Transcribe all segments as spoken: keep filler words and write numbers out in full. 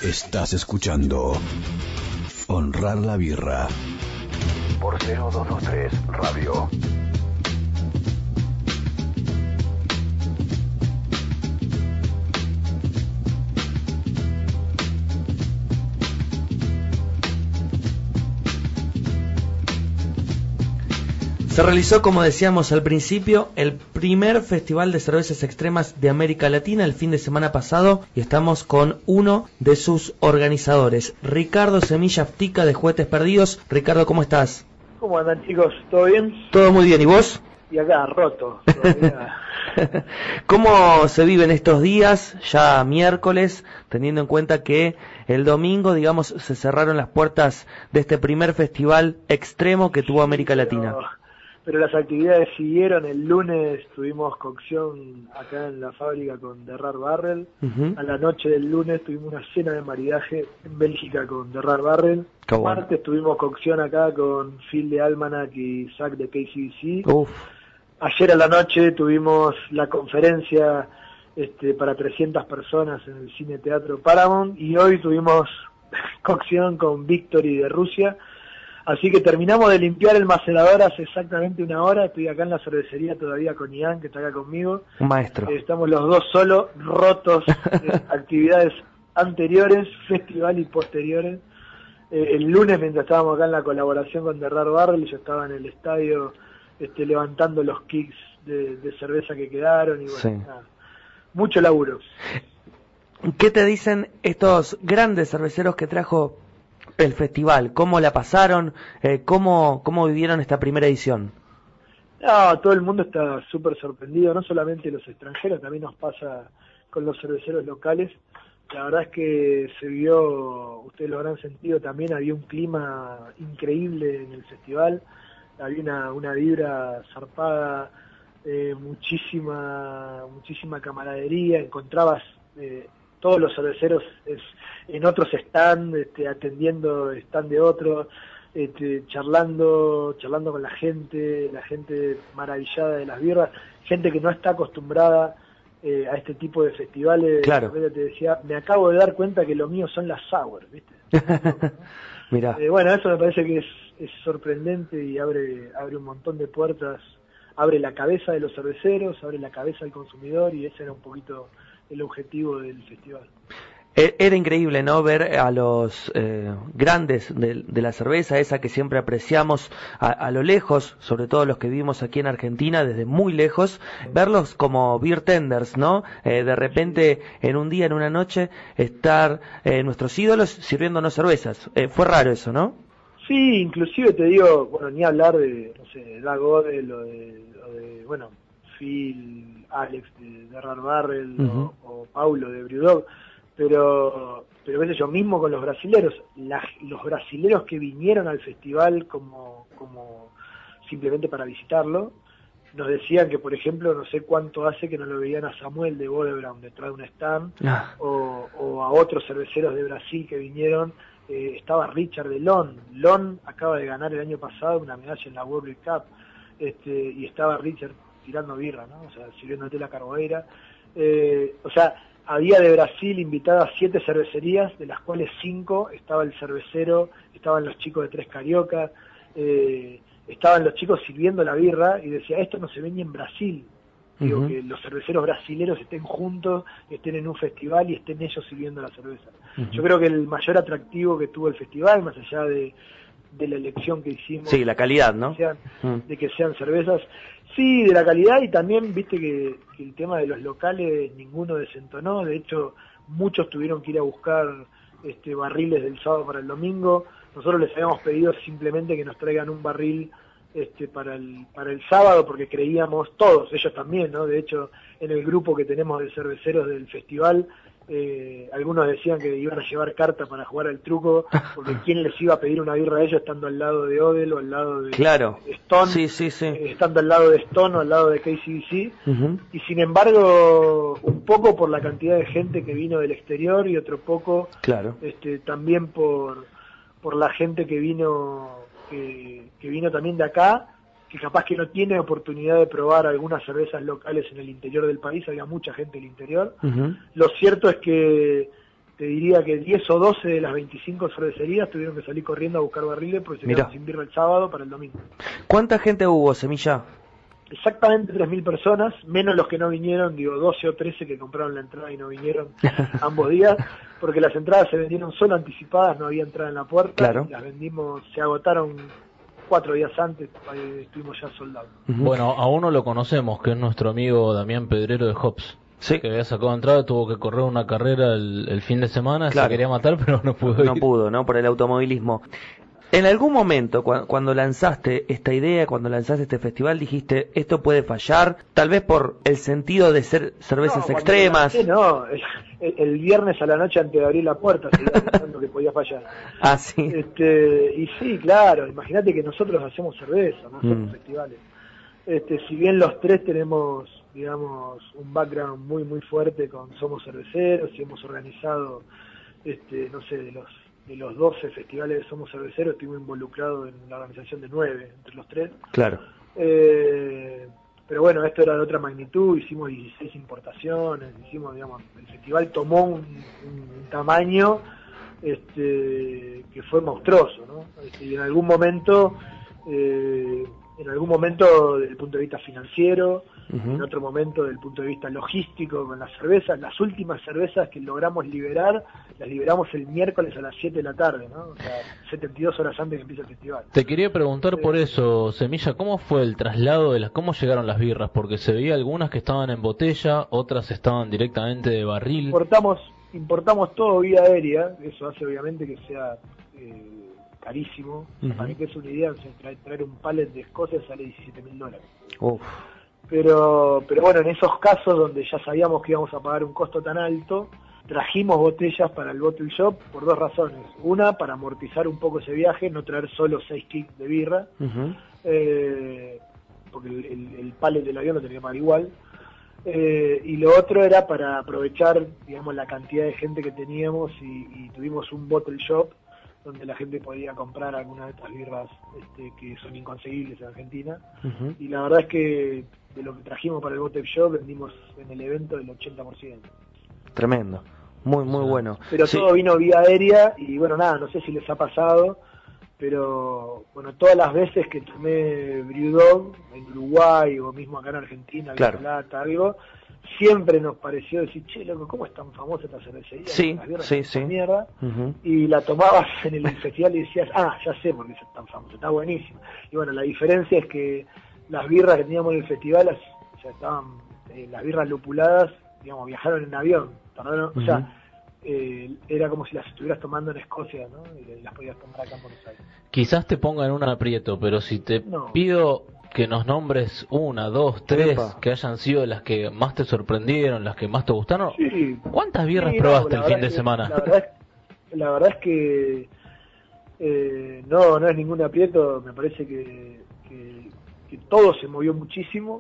Estás escuchando Honrar la Birra por cero dos dos tres Radio. Se realizó, como decíamos al principio, el primer Festival de Cervezas Extremas de América Latina el fin de semana pasado y estamos con uno de sus organizadores, Ricardo Semilla Aftica de Juguetes Perdidos. Ricardo, ¿cómo estás? ¿Cómo andan, chicos? ¿Todo bien? Todo muy bien, ¿y vos? Y acá, roto. ¿Cómo se viven estos días, ya miércoles, teniendo en cuenta que el domingo, digamos, se cerraron las puertas de este primer festival extremo que tuvo América Latina? Pero... Pero las actividades siguieron. El lunes tuvimos cocción acá en la fábrica con The Rare Barrel. Uh-huh. A la noche del lunes tuvimos una cena de maridaje en Bélgica con The Rare Barrel. El bueno. martes tuvimos cocción acá con Phil de Almanac y Zach de K C B C. Uf. Ayer a la noche tuvimos la conferencia este, para trescientas personas en el Cine Teatro Paramount. Y hoy tuvimos cocción con Victory de Rusia. Así que terminamos de limpiar el macerador hace exactamente una hora. Estoy acá en la cervecería todavía con Ian, que está acá conmigo. Un maestro. Eh, estamos los dos solos, rotos de actividades anteriores, festival y posteriores. Eh, el lunes, mientras estábamos acá en la colaboración con The Rare Barrel, yo estaba en el estadio este, levantando los kicks de, de cerveza que quedaron. Y bueno, sí. nada, mucho laburo. ¿Qué te dicen estos grandes cerveceros que trajo el festival? ¿Cómo la pasaron? Eh, ¿cómo, ¿Cómo vivieron esta primera edición? No, todo el mundo está súper sorprendido, no solamente los extranjeros, también nos pasa con los cerveceros locales. La verdad es que se vio, ustedes lo habrán sentido también, había un clima increíble en el festival, había una, una vibra zarpada, eh, muchísima, muchísima camaradería, encontrabas... Eh, todos los cerveceros es, en otros stand, este, atendiendo stand de otros, este, charlando, charlando con la gente, la gente maravillada de las birras, gente que no está acostumbrada eh, a este tipo de festivales. Claro. Te decía, me acabo de dar cuenta que lo mío son las sour, ¿viste? Mirá. Eh, bueno, eso me parece que es, es sorprendente y abre, abre un montón de puertas, abre la cabeza de los cerveceros, abre la cabeza del consumidor, y ese era un poquito el objetivo del festival. Era increíble, ¿no? Ver a los eh, grandes de, de la cerveza, esa que siempre apreciamos a, a lo lejos, sobre todo los que vivimos aquí en Argentina, desde muy lejos, verlos como beer tenders, ¿no? Eh, de repente, en un día, en una noche, estar eh, nuestros ídolos sirviéndonos cervezas. Eh, fue raro eso, ¿no? Sí, inclusive te digo, bueno, ni hablar de, no sé, Doug Odell o de, o de, bueno, Phil, Alex de, de Rare Barrel, uh-huh. o, o Paulo de Brewdog, pero, pero qué sé yo, mismo con los brasileros, la, los brasileros que vinieron al festival como, como simplemente para visitarlo, nos decían que, por ejemplo, no sé cuánto hace que no lo veían a Samuel de Bodebraun detrás de un stand, ah. o, o a otros cerveceros de Brasil que vinieron. Eh, estaba Richard de Lon, Lon acaba de ganar el año pasado una medalla en la World Beer Cup, este, y estaba Richard tirando birra, ¿no? O sea, sirviéndote la carboeira. Eh, o sea, había de Brasil invitadas siete cervecerías, de las cuales cinco estaba el cervecero, estaban los chicos de Tres Carioca, eh, estaban los chicos sirviendo la birra, y decía, esto no se ve ni en Brasil. Digo, uh-huh. que los cerveceros brasileros estén juntos, estén en un festival y estén ellos sirviendo la cerveza. Uh-huh. Yo creo que el mayor atractivo que tuvo el festival, más allá de, de la elección que hicimos... Sí, la calidad, ¿no? De que sean, uh-huh. de que sean cervezas... Sí, de la calidad, y también, viste, que, que el tema de los locales ninguno desentonó. De hecho, muchos tuvieron que ir a buscar este, barriles del sábado para el domingo. Nosotros les habíamos pedido simplemente que nos traigan un barril este, para el para el sábado, porque creíamos, todos, ellos también, ¿no? De hecho, en el grupo que tenemos de cerveceros del festival, eh, algunos decían que iban a llevar carta para jugar al truco, porque quién les iba a pedir una birra a ellos estando al lado de Odell o al lado de, claro. de Stone, sí, sí, sí. Eh, estando al lado de Stone o al lado de K C B C, uh-huh. y sin embargo, un poco por la cantidad de gente que vino del exterior, y otro poco claro. este, también por, por la gente que vino que, que vino también de acá, que capaz que no tiene oportunidad de probar algunas cervezas locales en el interior del país. Había mucha gente del interior. Uh-huh. Lo cierto es que te diría que diez o doce de las veinticinco cervecerías tuvieron que salir corriendo a buscar barriles porque se quedaron sin birra el sábado para el domingo. ¿Cuánta gente hubo, Semilla? Exactamente tres mil personas, menos los que no vinieron, digo doce o trece que compraron la entrada y no vinieron ambos días, porque las entradas se vendieron solo anticipadas, no había entrada en la puerta, claro. Y las vendimos, se agotaron cuatro días antes, ahí estuvimos ya soldados. Uh-huh. Bueno, a uno lo conocemos, que es nuestro amigo Damián Pedrero de Hops. Sí. Que había sacado entrada, tuvo que correr una carrera el, el fin de semana, claro. Se quería matar, pero no pudo No ir. pudo, ¿no? Por el automovilismo. En algún momento, cu- cuando lanzaste esta idea, cuando lanzaste este festival, dijiste, esto puede fallar, tal vez por el sentido de ser cervezas no, extremas. Lancé, no, el, el viernes a la noche antes de abrir la puerta, seguía pensando que podía fallar. Ah, sí. Este, y sí, claro, imagínate que nosotros hacemos cerveza, no hacemos mm. festivales. Este, si bien los tres tenemos, digamos, un background muy, muy fuerte con Somos Cerveceros y hemos organizado, este, no sé, de los de los doce festivales de Somos Cerveceros, estuvimos involucrados en la organización de nueve, entre los tres. Claro. Eh, pero bueno, esto era de otra magnitud, hicimos dieciséis importaciones, hicimos, digamos, el festival tomó un, un tamaño este, que fue monstruoso, ¿no? Este, y en algún momento, eh, en algún momento desde el punto de vista financiero, uh-huh. En otro momento desde el punto de vista logístico con las cervezas, las últimas cervezas que logramos liberar, las liberamos el miércoles a las siete de la tarde, ¿no? O sea, setenta y dos horas antes que empiece el festival. Te quería preguntar eh, por eso, Semilla, ¿cómo fue el traslado de las, cómo llegaron las birras? Porque se veía algunas que estaban en botella, otras estaban directamente de barril. Importamos, importamos todo vía aérea, eso hace obviamente que sea eh, carísimo. Uh-huh. Para que es una idea, traer, traer un pallet de Escocia sale diecisiete mil dólares. Uf. Pero, pero bueno, en esos casos donde ya sabíamos que íbamos a pagar un costo tan alto, trajimos botellas para el bottle shop por dos razones. Una, para amortizar un poco ese viaje, no traer solo seis kits de birra, uh-huh. eh, porque el, el, el pallet del avión lo tenía que pagar igual. Eh, y lo otro era para aprovechar, digamos, la cantidad de gente que teníamos y, y tuvimos un bottle shop donde la gente podía comprar algunas de estas birras este, que son inconseguibles en Argentina. Uh-huh. Y la verdad es que de lo que trajimos para el bottle shop vendimos en el evento el ochenta por ciento. Tremendo, muy muy bueno. Pero sí. Todo vino vía aérea y bueno, nada, no sé si les ha pasado, pero bueno, todas las veces que tomé Brewdog en Uruguay o mismo acá en Argentina, claro. Plata, algo, siempre nos pareció decir, che, loco, ¿cómo es tan famosa esta cervecería? Sí, sí, sí. Mierda. Uh-huh. Y la tomabas en el festival y decías, ah, ya sé por qué es tan famosa, está buenísima. Y bueno, la diferencia es que las birras que teníamos en el festival, las, o sea, estaban, eh, las birras lupuladas, digamos, viajaron en avión, tardaron, uh-huh. O sea, eh, era como si las estuvieras tomando en Escocia, ¿no? Y las podías tomar acá en Buenos Aires. Quizás te ponga en un aprieto, pero si te no. pido que nos nombres una, dos, tres, Epa. que hayan sido las que más te sorprendieron, las que más te gustaron. Sí. ¿Cuántas birras sí, probaste no, el fin de que, semana? La verdad es, la verdad es que eh, no, no es ningún aprieto, me parece que, que, que todo se movió muchísimo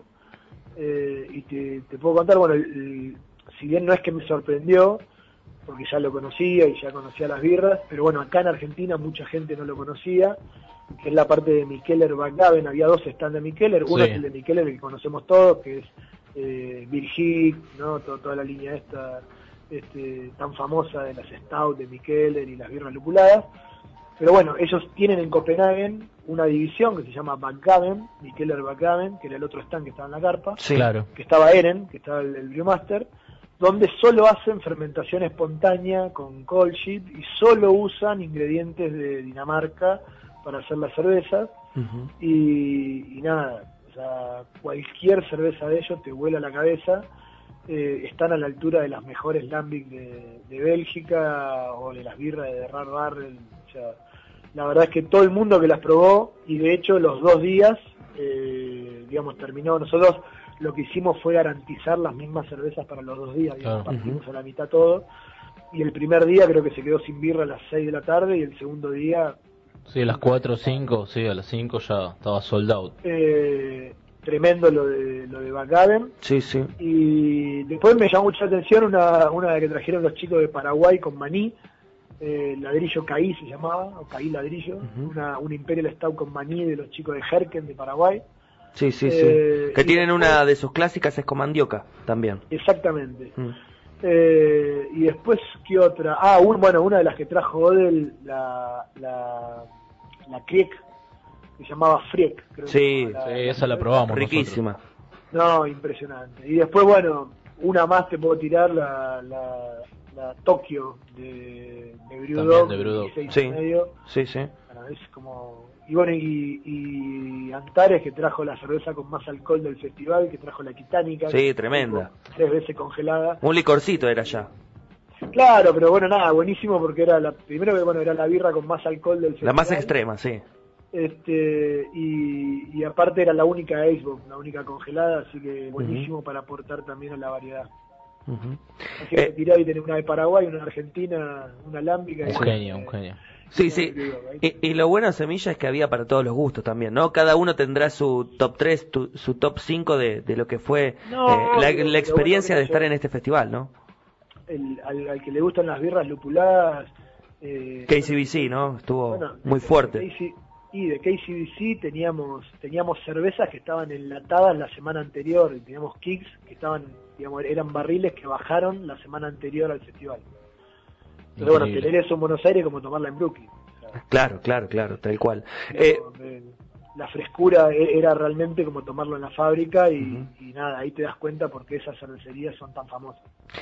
eh, y te, te puedo contar, bueno, el, el, si bien no es que me sorprendió, porque ya lo conocía y ya conocía las birras, pero bueno, acá en Argentina mucha gente no lo conocía, que es la parte de Mikkeller Backgaven. Había dos stands de Mikkeller, uno sí. es el de Mikkeller, que conocemos todos, que es eh, Virgil, ¿no? Todo, toda la línea esta este, tan famosa de las Stout de Mikkeller y las birras lupuladas. Pero bueno, ellos tienen en Copenhagen una división que se llama Backgaven, Mikkeller Backgaven, que era el otro stand que estaba en la carpa, sí, claro. que estaba Eren, que estaba el, el Brewmaster, donde solo hacen fermentación espontánea con cold sheet y solo usan ingredientes de Dinamarca para hacer las cervezas. Uh-huh. y, y nada, o sea, cualquier cerveza de ellos te vuela la cabeza. Eh, están a la altura de las mejores Lambic de, de Bélgica o de las birras de Rar Barrel. O sea, la verdad es que todo el mundo que las probó, y de hecho los dos días, eh, digamos, terminó, nosotros lo que hicimos fue garantizar las mismas cervezas para los dos días, digamos, claro. Partimos uh-huh. a la mitad todo, y el primer día creo que se quedó sin birra a las seis de la tarde, y el segundo día... Sí, a las cuatro o cinco, sí, a las cinco ya estaba sold out. Eh, tremendo lo de lo de Backgaven. Sí, sí. Y después me llamó mucha atención una, una que trajeron los chicos de Paraguay con maní, eh, ladrillo Caí se llamaba, o Caí ladrillo, uh-huh. una, una Imperial Stout con maní de los chicos de Herken de Paraguay. Sí, sí, eh, sí. Que tienen después, una de sus clásicas, es con mandioca también. Exactamente. Mm. Eh, y después, ¿qué otra? Ah, un, bueno, una de las que trajo Odell, la, la, la Kriek, que se llamaba Friek. Creo sí, que la, sí, la, esa la la probamos. Riquísima. Nosotros. No, impresionante. Y después, bueno, una más te puedo tirar, la, la, la Tokio de, de Brewdog. También de Brewdog. Sí, sí, sí. Bueno, es como... Y bueno, y, y Antares, que trajo la cerveza con más alcohol del festival, que trajo la Quitánica. Sí, tremenda. Tres veces congelada. Un licorcito era ya. Claro, pero bueno, nada, buenísimo porque era la primero que bueno era la birra con más alcohol del festival. La más extrema, sí. Este y, y aparte era la única Icebox, la única congelada, así que buenísimo uh-huh. para aportar también a la variedad. Uh-huh. Así que eh, tiré y tenés una de Paraguay, una de Argentina, una alámbica. Un genio, un genio. Sí, sí. Y, y lo bueno de Semilla es que había para todos los gustos también, ¿no? Cada uno tendrá su top tres, tu, su top cinco de, de lo que fue no, eh, la, pero, la experiencia bueno de estar yo, en este festival, ¿no? El, al, al que le gustan las birras lupuladas. Eh, K C B C, ¿no? Estuvo bueno, muy fuerte. K C, y de K C B C teníamos teníamos cervezas que estaban enlatadas la semana anterior, y teníamos kicks que estaban, digamos, eran barriles que bajaron la semana anterior al festival. Pero bueno, tener eso en Buenos Aires como tomarla en Brooklyn. O sea, claro, claro, claro, tal cual. Eh, la frescura era realmente como tomarlo en la fábrica y, uh-huh. y nada, ahí te das cuenta por qué esas cervecerías son tan famosas.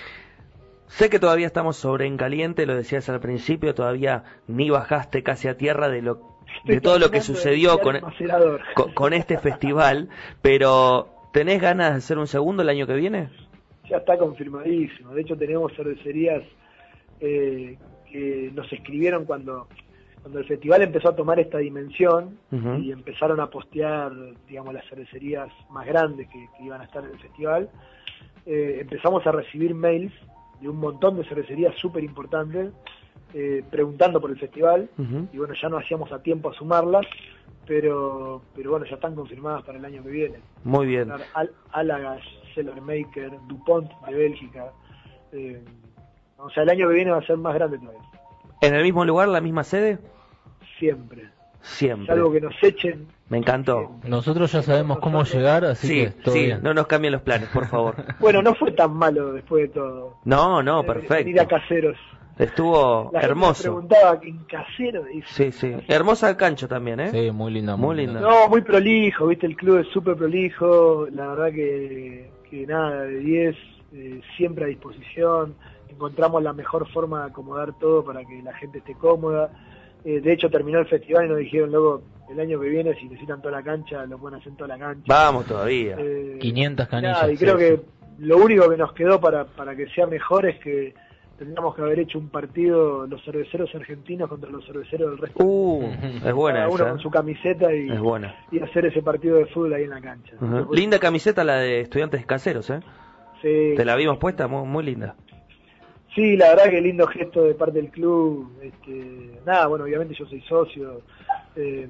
Sé que todavía estamos sobre en caliente, lo decías al principio, todavía ni bajaste casi a tierra de lo de todo lo que sucedió con, con, con este festival, pero ¿tenés ganas de hacer un segundo el año que viene? Ya está confirmadísimo, de hecho tenemos cervecerías eh, que nos escribieron cuando cuando el festival empezó a tomar esta dimensión uh-huh. y empezaron a postear, digamos, las cervecerías más grandes que, que iban a estar en el festival, eh, empezamos a recibir mails de un montón de cervecerías súper importantes eh, preguntando por el festival uh-huh. y bueno, ya no hacíamos a tiempo a sumarlas, pero pero bueno, ya están confirmadas para el año que viene. Muy bien. Al, Allagash, Cellarmaker, DuPont de Bélgica, eh, o sea, el año que viene va a ser más grande todavía. ¿En el mismo lugar, la misma sede? Siempre. Siempre. Salvo que nos echen. Me encantó. Siempre. Nosotros ya sabemos cómo Nosotros... llegar, así sí, que todo sí, bien. No nos cambien los planes, por favor. Bueno, no fue tan malo después de todo. No, no, perfecto. Ir a Caseros. Estuvo la hermoso. Gente me preguntaba en Caseros. Sí, sí. Hermosa cancha también, ¿eh? Sí, muy linda. Muy linda. No, muy prolijo, viste, el club es súper prolijo. La verdad que, que nada, de diez, eh, siempre a disposición. Encontramos la mejor forma de acomodar todo para que la gente esté cómoda. Eh, de hecho, terminó el festival y nos dijeron, luego, el año que viene, si necesitan toda la cancha, lo pueden hacer en toda la cancha. Vamos todavía. Eh, quinientas canillas. Nada, y creo sí, que sí. Lo único que nos quedó para, para que sea mejor es que tendríamos que haber hecho un partido, los cerveceros argentinos contra los cerveceros del resto. Uh, es buena Cada uno esa. con su camiseta y, es buena. y hacer ese partido de fútbol ahí en la cancha. Uh-huh. Entonces, linda camiseta la de Estudiantes Caseros, ¿eh? Sí. Te la vimos puesta, muy, muy linda. Sí, la verdad que lindo gesto de parte del club. Este, nada, bueno, obviamente yo soy socio. Eh,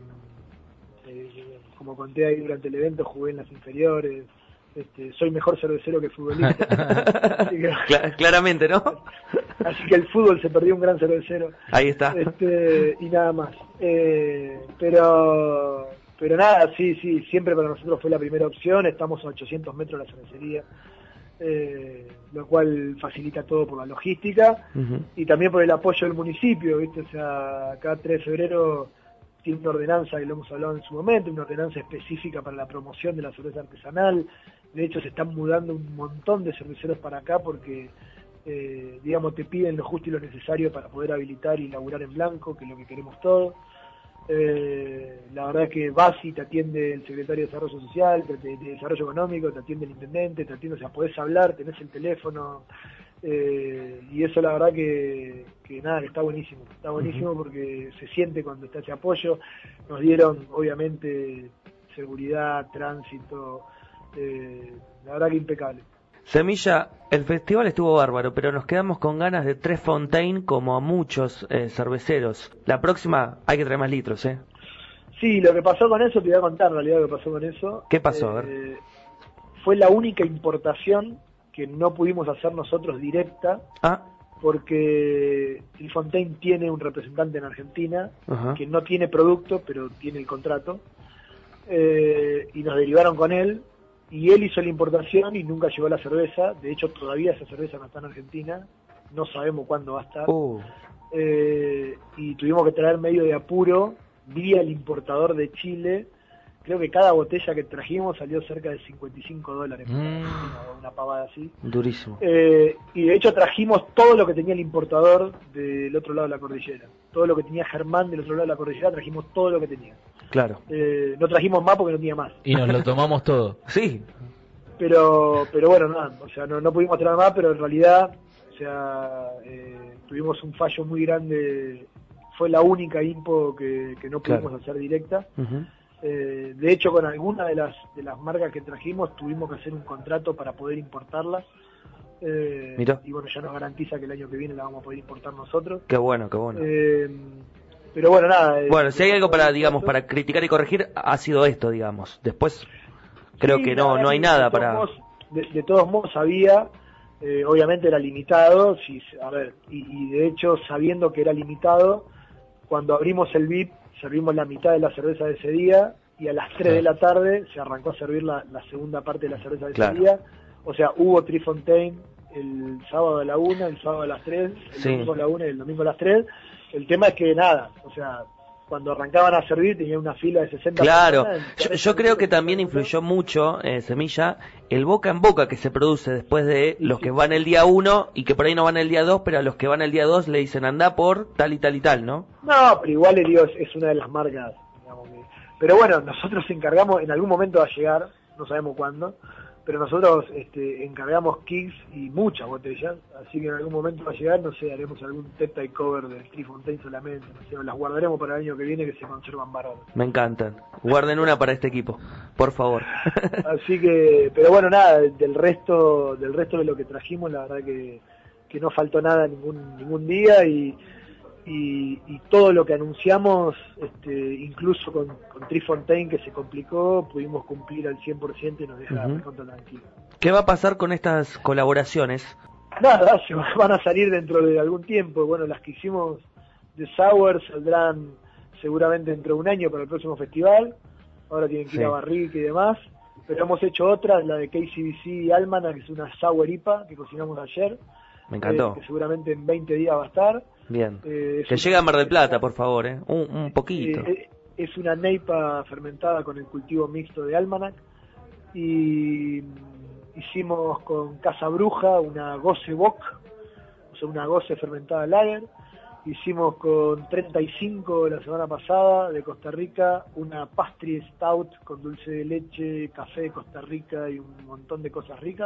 eh, como conté ahí durante el evento, jugué en las inferiores. Este, soy mejor cervecero que futbolista. Así que, Cla- claramente, ¿no? Así que el fútbol se perdió un gran cervecero. Ahí está. Este, y nada más. Eh, pero, pero nada, sí, sí, siempre para nosotros fue la primera opción. Estamos a ochocientos metros de la cervecería. Eh, lo cual facilita todo por la logística uh-huh. y también por el apoyo del municipio, ¿viste? O sea, acá tres de febrero tiene una ordenanza, que lo hemos hablado en su momento, una ordenanza específica para la promoción de la cerveza artesanal. De hecho, se están mudando un montón de cerveceros para acá porque, eh, digamos, te piden lo justo y lo necesario para poder habilitar y laburar en blanco, que es lo que queremos todos. Eh, la verdad es que Basi te atiende el secretario de Desarrollo Social, te, te, de Desarrollo Económico, te atiende el intendente, te atiende, o sea, podés hablar, tenés el teléfono, eh, y eso la verdad que, que nada, que está buenísimo, está buenísimo uh-huh. porque se siente cuando está ese apoyo. Nos dieron, obviamente, seguridad, tránsito, eh, la verdad que impecable. Semilla, el festival estuvo bárbaro, pero nos quedamos con ganas de tres Fontaine como a muchos eh, cerveceros. La próxima hay que traer más litros, ¿eh? Sí, lo que pasó con eso, te voy a contar en realidad lo que pasó con eso. ¿Qué pasó? Eh, a ver. Fue la única importación que no pudimos hacer nosotros directa, ah. porque el Fontaine tiene un representante en Argentina, uh-huh. que no tiene producto, pero tiene el contrato, eh, y nos derivaron con él. y él hizo la importación y nunca llegó la cerveza. De hecho, todavía esa cerveza no está en Argentina, no sabemos cuándo va a estar. Uh. Eh, y tuvimos que traer medio de apuro vía el importador de Chile. Creo que cada botella que trajimos salió cerca de cincuenta y cinco dólares, mm. una, una pavada así. Durísimo. Eh, y de hecho trajimos todo lo que tenía el importador del otro lado de la cordillera. Todo lo que tenía Germán del otro lado de la cordillera, trajimos todo lo que tenía. Claro. Eh, no trajimos más porque no tenía más. Y nos lo tomamos todo. Sí. Pero pero bueno, nada, o sea, no, no pudimos traer más, pero en realidad, o sea, eh, tuvimos un fallo muy grande. Fue la única impo que, que no pudimos claro. hacer directa. Uh-huh. Eh, de hecho, con alguna de las de las marcas que trajimos tuvimos que hacer un contrato para poder importarlas. Eh, y bueno, ya nos garantiza que el año que viene la vamos a poder importar nosotros. Qué bueno, qué bueno. Eh, pero bueno, nada. Bueno, si hay algo para, digamos, para criticar y corregir, ha sido esto, digamos. Después, creo sí, que no no hay nada de para... Modos, de, de todos modos, había, eh, obviamente era limitado, si, a ver, y, y de hecho, sabiendo que era limitado, cuando abrimos el V I P, servimos la mitad de la cerveza de ese día y a las tres sí. de la tarde se arrancó a servir la, la segunda parte de la cerveza de claro. ese día. O sea, hubo Trifontaine el sábado a la una, el sábado a las tres, el sí. domingo a la una y el domingo a las tres. El tema es que nada, o sea, cuando arrancaban a servir tenía una fila de sesenta claro, yo, yo creo que también influyó mucho, eh, Semilla, el boca en boca que se produce después de los que van el día uno y que por ahí no van el día dos, pero a los que van el día dos le dicen anda por tal y tal y tal, ¿no? No, pero igual el Dios es una de las marcas, digamos que... Pero bueno, nosotros encargamos, en algún momento va a llegar, no sabemos cuándo, pero nosotros este, encargamos kicks y muchas botellas, así que en algún momento va a llegar, no sé, haremos algún teta y cover de Trifontaine solamente, no sé, las guardaremos para el año que viene que se conservan baratas. Me encantan, guarden una para este equipo, por favor. Así que, pero bueno, nada, del resto, del resto de lo que trajimos, la verdad que, que no faltó nada ningún, ningún día y, y, y todo lo que anunciamos, este, incluso con, con Trifontaine que se complicó, pudimos cumplir al cien por ciento y nos deja uh-huh. bastante tranquilos. ¿Qué va a pasar con estas colaboraciones? Nada, se van a salir dentro de algún tiempo. Bueno, las que hicimos de Sour saldrán seguramente dentro de un año para el próximo festival. Ahora tienen que ir sí. a Barrique y demás. Pero hemos hecho otras, la de K C B C y Almana, que es una Sour I P A que cocinamos ayer. Me encantó. Eh, que seguramente en veinte días va a estar. Bien. Eh, que llegue a Mar del Plata, por favor, ¿eh? Un, un poquito. Eh, es una neipa fermentada con el cultivo mixto de Almanac. Y hicimos con Casa Bruja una Gose Bock, o sea, una Gose fermentada lager. Hicimos con treinta y cinco la semana pasada de Costa Rica una Pastry Stout con dulce de leche, café de Costa Rica y un montón de cosas ricas.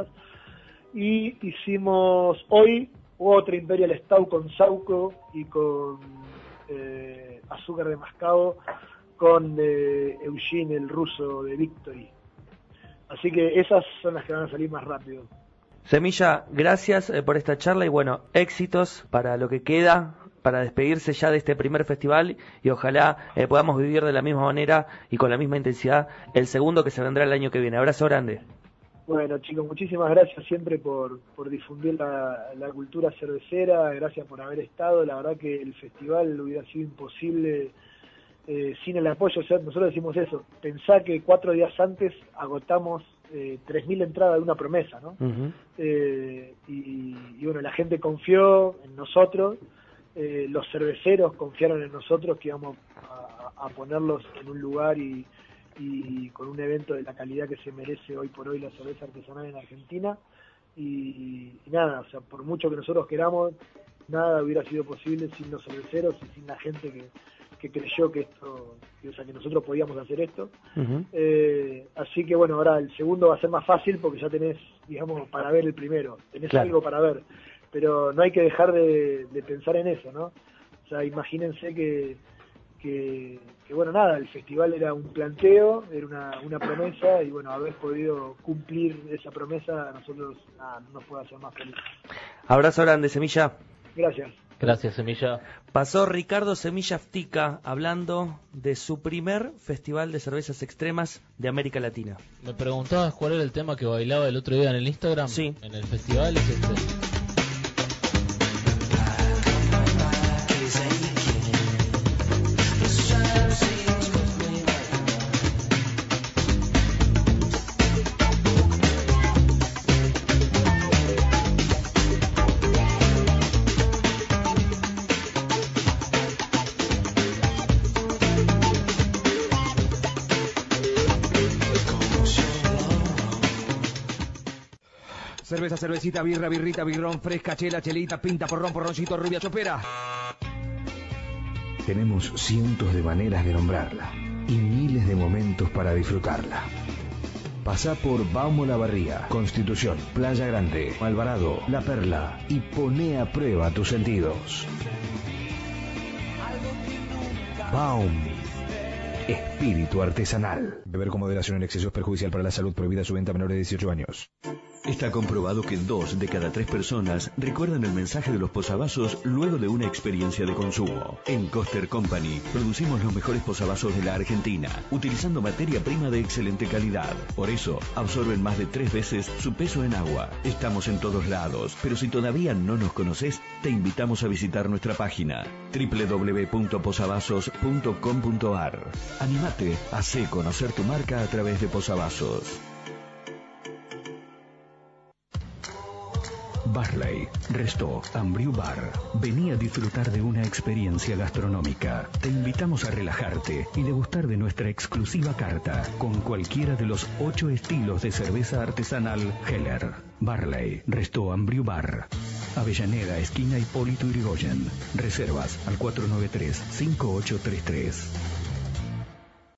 Y hicimos hoy otra Imperial Stout con Sauco y con eh, azúcar de mascabo con eh, Eugene, el ruso de Victory. Así que esas son las que van a salir más rápido. Semilla, gracias eh, por esta charla y bueno, éxitos para lo que queda, para despedirse ya de este primer festival y ojalá eh, podamos vivir de la misma manera y con la misma intensidad el segundo que se vendrá el año que viene. Abrazo grande. Bueno, chicos, muchísimas gracias siempre por, por difundir la, la cultura cervecera, gracias por haber estado. La verdad que el festival hubiera sido imposible eh, sin el apoyo. O sea, nosotros decimos eso, pensá que cuatro días antes agotamos eh, tres mil entradas de una promesa, ¿no? Uh-huh. eh, y, y bueno, la gente confió en nosotros, eh, los cerveceros confiaron en nosotros que íbamos a, a ponerlos en un lugar y y con un evento de la calidad que se merece hoy por hoy la cerveza artesanal en Argentina y, y nada, o sea, por mucho que nosotros queramos, nada hubiera sido posible sin los cerveceros y sin la gente que, que creyó que esto, que, o sea, que nosotros podíamos hacer esto. Uh-huh. eh, así que bueno, ahora el segundo va a ser más fácil porque ya tenés, digamos, para ver el primero, tenés claro. algo para ver, pero no hay que dejar de, de pensar en eso, ¿no? O sea, imagínense que Que, que bueno, nada, el festival era un planteo, era una, una promesa y bueno, haber podido cumplir esa promesa a nosotros nada, no nos puede hacer más felices. Abrazo grande, Semilla. Gracias. Gracias, Semilla. Pasó Ricardo Semilla Ftica hablando de su primer festival de cervezas extremas de América Latina. Me preguntabas cuál era el tema que bailaba el otro día en el Instagram. Sí. En el festival es este. Cerveza, cervecita, birra, birrita, birrón, fresca, chela, chelita, pinta, porrón, porroncito, rubia, chopera. Tenemos cientos de maneras de nombrarla y miles de momentos para disfrutarla. Pasá por Baum Olavarría, Constitución, Playa Grande, Alvarado, La Perla y poné a prueba tus sentidos. Baum. Espíritu artesanal. Beber con moderación en exceso es perjudicial para la salud. Prohibida su venta a menores de dieciocho años. Está comprobado que dos de cada tres personas recuerdan el mensaje de los posavasos luego de una experiencia de consumo. En Coster Company producimos los mejores posavasos de la Argentina, utilizando materia prima de excelente calidad. Por eso, absorben más de tres veces su peso en agua. Estamos en todos lados, pero si todavía no nos conoces, te invitamos a visitar nuestra página doble u doble u doble u punto posavasos punto com punto a r. Anímate, hacé conocer tu marca a través de posavasos. Barley, Resto, Ambriu Bar. Vení a disfrutar de una experiencia gastronómica. Te invitamos a relajarte y degustar de nuestra exclusiva carta con cualquiera de los ocho estilos de cerveza artesanal Heller. Barley, Resto, Ambriu Bar. Avellaneda, esquina Hipólito Yrigoyen. Reservas al cuatro nueve tres, cinco ocho tres tres.